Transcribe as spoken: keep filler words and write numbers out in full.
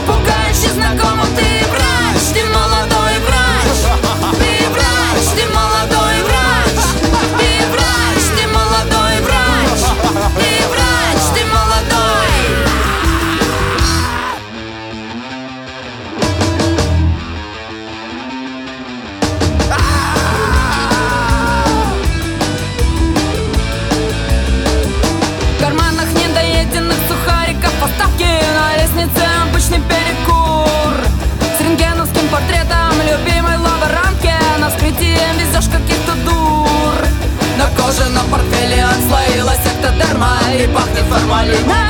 пугающе знакомым. Ты врач, ты молодой врач. Ты врач, ты молодой врач. Ты врач, ты молодой врач. Ты врач, ты молодой. В карманах недоеденных сухариков, поставки на лестнице обычный перекур. С рентгеновским портретом любимой лаборантки, на вскрытии везешь каких-то дур. На коже, на портфеле отслоилась эктодерма и пахнет формалином.